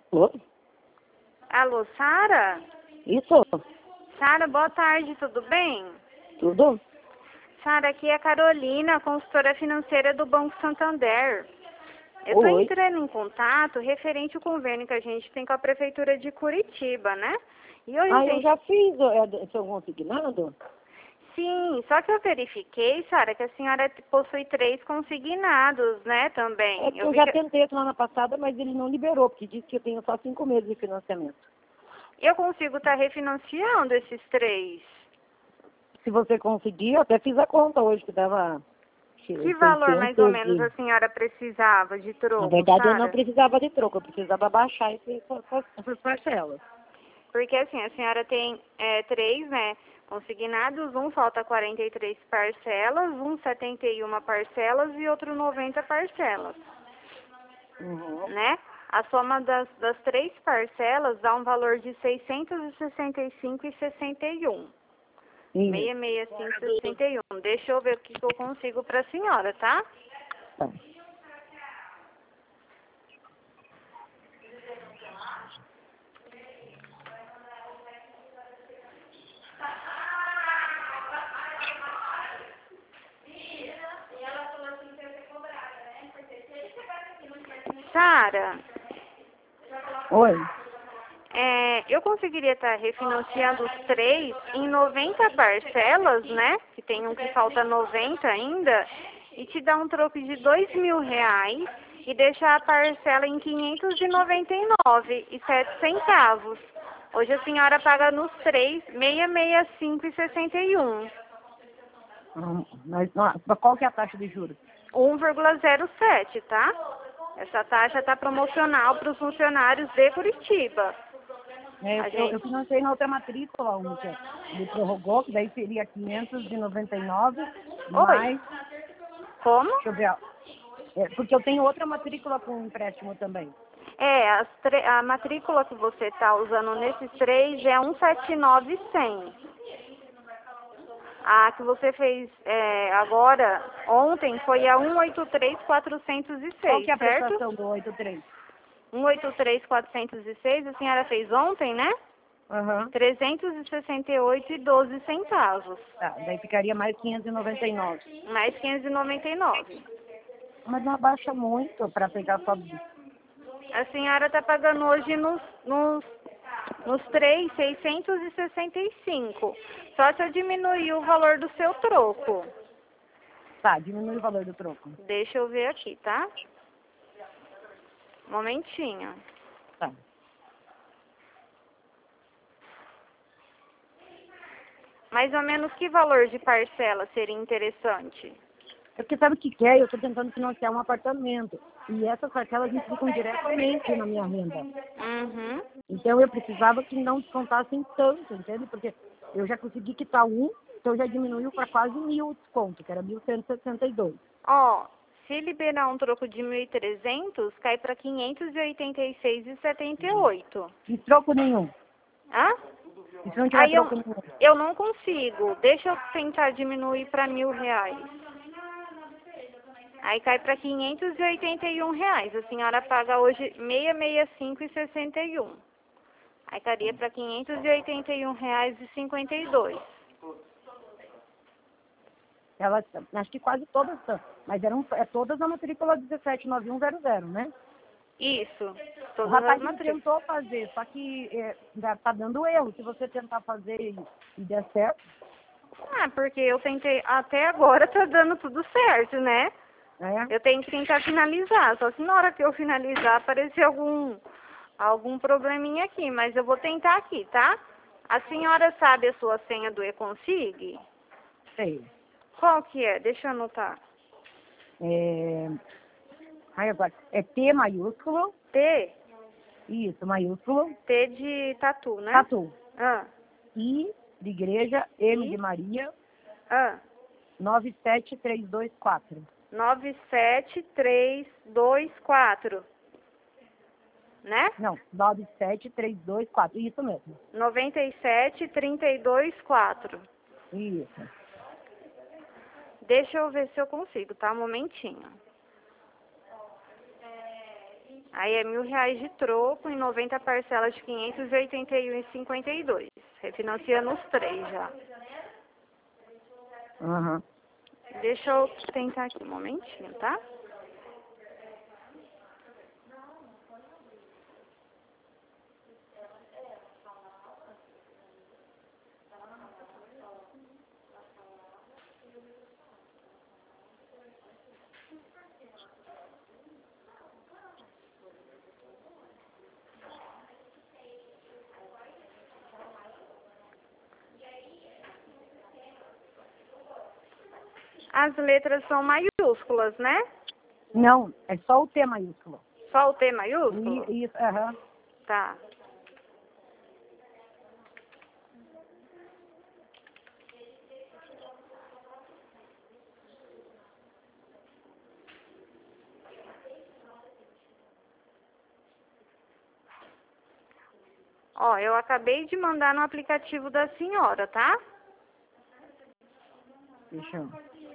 Alô? Alô, Sara? Isso? Sara, boa tarde, tudo bem? Tudo? Sara, aqui é a Carolina, consultora financeira do Banco Santander. Eu estou Oi. entrando em contato referente ao convênio que a gente tem com a Prefeitura de Curitiba, né? E hoje a Eu gente... já fiz, seu consignado? Sim, só que eu verifiquei, Sara, que a senhora possui 3 consignados, né, também. Eu Vi já que... tentei semana passada, mas ele não liberou, porque disse que eu tenho só 5 meses de financiamento. Eu consigo estar refinanciando esses 3. Se você conseguir, eu até fiz a conta hoje, que dava Que valor mais ou 600 menos a e... senhora precisava de Na troco, verdade, eu não Sara? precisava de troco, eu precisava baixar essas parcelas. Porque assim, a senhora tem 3, né, consignados, um falta 43 parcelas, um 71 parcelas e outro 90 parcelas, Uhum. né? A soma das 3 parcelas dá um valor de 665,61. Isso. 665,61. Deixa eu ver o que eu consigo para a senhora, tá? Tá. Sara, Oi. eu conseguiria estar refinanciando os 3 em 90 parcelas, né? Que tem um que falta 90 ainda, e te dar um troco de R$ 2.000 e deixar a parcela em 599,07. Hoje a senhora paga nos 3, 665,61. Mas qual que é a taxa de juros? 1,07, tá? Essa taxa está promocional para os funcionários de Curitiba. A Eu gente... financei na outra matrícula, que ele prorrogou, que daí seria 599, Oi, mais, como? deixa eu ver, porque eu tenho outra matrícula com empréstimo também. A matrícula que você está usando nesses 3 é 179,100. A que você fez agora, ontem, foi a Qual que é 183,406, a certo? prestação do 83? 183,406, a senhora fez ontem, né? Aham. 368,12. Tá, daí ficaria mais 599. Mais 599. Mas não abaixa muito para pegar só... A senhora está pagando hoje nos 3, 665. Só se eu diminuir o valor do seu troco. Tá, diminui o valor do troco. Deixa eu ver aqui, tá? Momentinho. Tá. Mais ou menos que valor de parcela seria interessante? Porque sabe o que é? Eu estou tentando financiar um apartamento. E essas parcelas implicam diretamente na minha renda. Uhum. Então eu precisava que não descontassem tanto, entende? Porque eu já consegui quitar então já diminuiu para quase 1.000 o desconto, que era 1.162. Ó, se liberar um troco de 1.300, cai para 586,78. E troco nenhum. Hã? E se não tiver Aí troco nenhum? eu não consigo. Deixa eu tentar diminuir para R$ 1.000. Aí cai para R$ 581. A senhora paga hoje 665,61. Aí cairia para R$ 581,52. Elas, acho que quase todas são. Mas todas na matrícula 179100, né? Isso, O todas as rapaz matrículas. tentou fazer, só que tá dando erro. Se você tentar fazer e der certo, Porque eu tentei, até agora tá dando tudo certo, né? né? Eu tenho que tentar finalizar, só se na hora que eu finalizar aparecer algum probleminha aqui, mas eu vou tentar aqui, tá? A senhora sabe a sua senha do eConsig? Sei. Qual que é? Deixa eu anotar. Agora, é T maiúsculo, T? isso, maiúsculo, T de tatu, né? tatu. Ah, I de igreja, M de I, Maria, ah, 97324. 97324, né? Não, 97324, isso mesmo. 97324. Isso. Deixa eu ver se eu consigo, tá? Um momentinho. Aí é R$ 1.000 de troco em 90 parcelas de 581,52. Refinanciando os 3 já. Aham. Deixa eu tentar aqui um momentinho, tá? As letras são maiúsculas, né? Não, é só o T maiúsculo. Só o T maiúsculo? Isso, aham. Tá. Ó, eu acabei de mandar no aplicativo da senhora, tá? Deixa eu...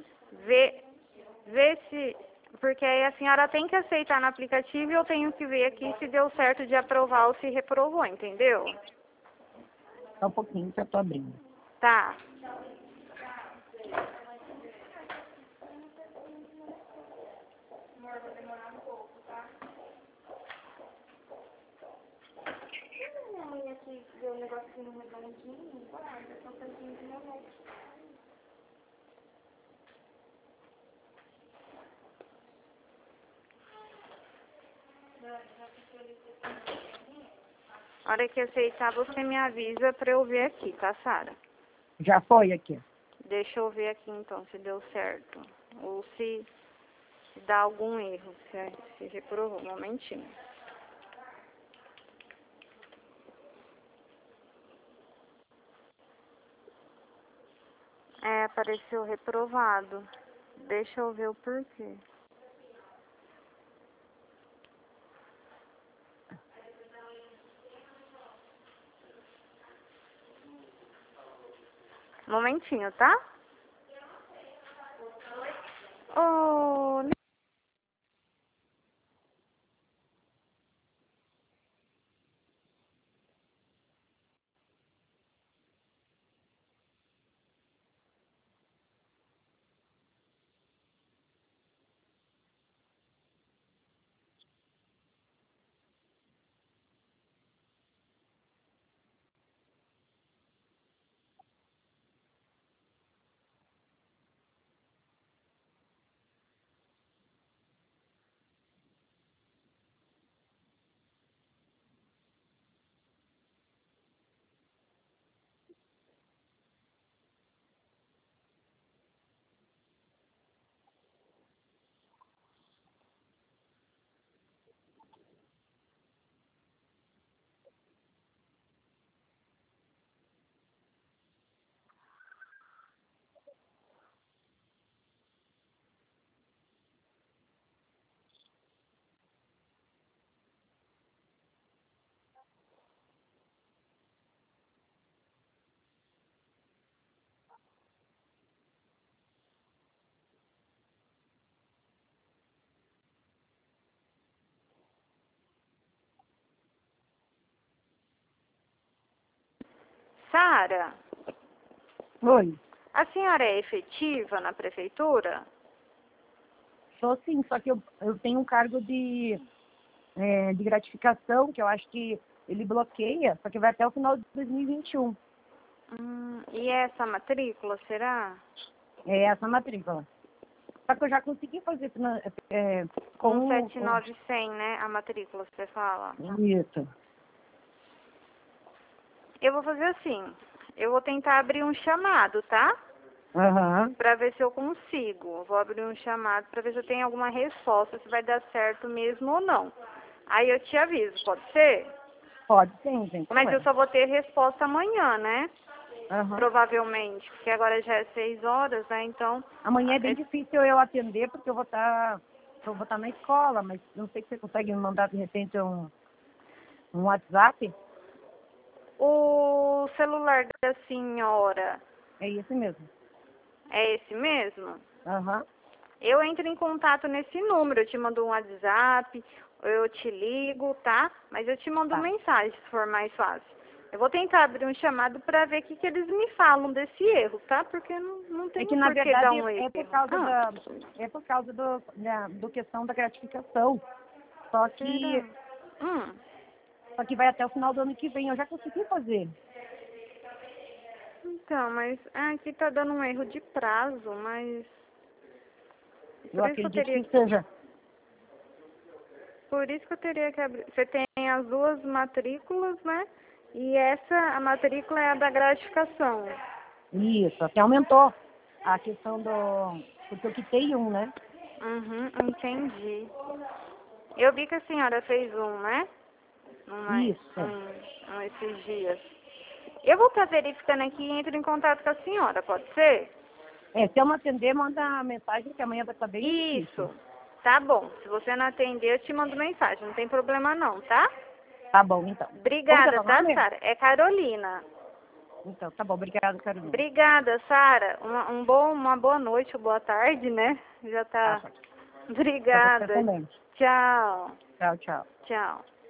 Vê se... Porque aí a senhora tem que aceitar no aplicativo e eu tenho que ver aqui se deu certo de aprovar ou se reprovou, entendeu? Só um pouquinho que eu tô abrindo. Tá. Minha mãe aqui deu um negocinho redondinho, guarda, só um pouquinho de moleque. A hora que aceitar, você me avisa pra eu ver aqui, tá, Sara? Já foi aqui. Deixa eu ver aqui, então, se deu certo. Ou se dá algum erro, se reprovou. Um momentinho. É, apareceu reprovado. Deixa eu ver o porquê. Um momentinho, tá? Oh, Sara, Oi. a senhora é efetiva na prefeitura? Sou sim, só que eu tenho um cargo de gratificação, que eu acho que ele bloqueia, só que vai até o final de 2021. E essa matrícula, será? É essa matrícula. Só que eu já consegui fazer com 179,100, né? A matrícula, você fala. Isso. Eu vou fazer assim. Eu vou tentar abrir um chamado, tá? Aham. Pra ver se eu consigo. Eu vou abrir um chamado pra ver se eu tenho alguma resposta, se vai dar certo mesmo ou não. Aí eu te aviso, pode ser? Pode sim, gente. Mas eu só vou ter resposta amanhã, né? Aham. Provavelmente, porque agora já é 6 horas, né? Então, Amanhã é bem difícil eu atender, porque eu vou estar na escola, mas não sei se você consegue me mandar, de repente, um WhatsApp. o celular da senhora É esse mesmo. é esse mesmo? Aham. eu entro em contato nesse número, eu te mando um WhatsApp, eu te ligo, tá? Mas eu te mando mensagem, se for mais fácil. Eu vou tentar abrir um chamado para ver o que eles me falam desse erro, tá? Porque não tem que, na por que verdade, dar um erro. é por causa do questão da gratificação. Só que vai até o final do ano que vem. Eu já consegui fazer. Então, mas aqui tá dando um erro de prazo, mas... Eu acredito que seja. Por isso que eu teria que abrir. Você tem as duas matrículas, né? E a matrícula é a da gratificação. Isso, até aumentou a questão porque eu quitei um, né? Entendi. Eu vi que a senhora fez um, né? Isso. Esses dias. Eu vou estar verificando aqui e entro em contato com a senhora, pode ser? Se eu não atender, manda a mensagem que amanhã vai estar bem difícil. Isso. Tá bom. Se você não atender, eu te mando mensagem. Não tem problema não, tá? Tá bom, então. Obrigada, tá, Sara? É Carolina. Então, tá bom. Obrigada, Carolina. Obrigada, Sara. Uma boa noite ou boa tarde, né? Já tá. Obrigada. Também. Tchau. Tchau, tchau. Tchau.